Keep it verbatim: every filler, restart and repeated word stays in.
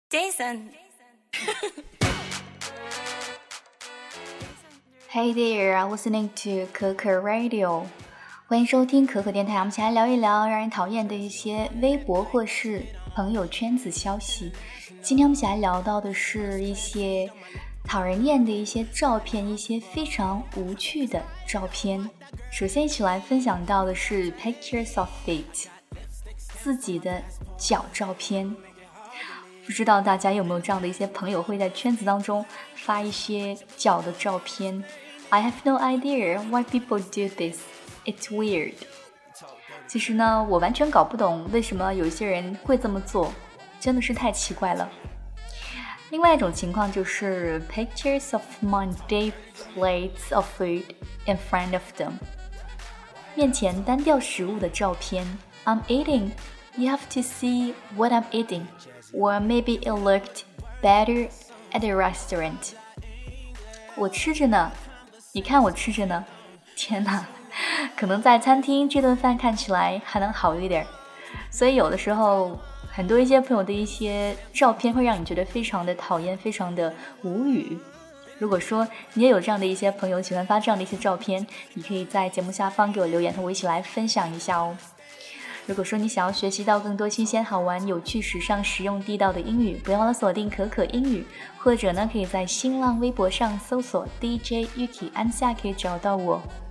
Jason Hey there, listening to 可可 Radio， 欢迎收听可可电台。我们一起来聊一聊让人讨厌的一些微博或是朋友圈子消息。今天我们一起来聊到的是一些讨人厌的一些照片，一些非常无趣的照片。首先一起来分享到的是 Pictures of Feet， 自己的脚照片。不知道大家有没有这样的一些朋友会在圈子当中发一些脚的照片。 I have no idea why people do this, it's weird。 其实呢，我完全搞不懂为什么有一些人会这么做，真的是太奇怪了。另外一种情况就是 pictures of Monday plates of food in front of them， 面前单调食物的照片。 I'm eating, you have to see what I'm eating, or maybe it looked better at the restaurant。 我吃着呢，你看我吃着呢。天哪，可能在餐厅这顿饭看起来还能好一点。所以有的时候很多一些朋友的一些照片会让你觉得非常的讨厌，非常的无语。如果说你也有这样的一些朋友喜欢发这样的一些照片，你可以在节目下方给我留言，和我一起来分享一下哦。如果说你想要学习到更多新鲜好玩有趣时尚实用地道的英语，不要忘了锁定可可英语，或者呢可以在新浪微博上搜索 D J Yuki 安夏可以找到我。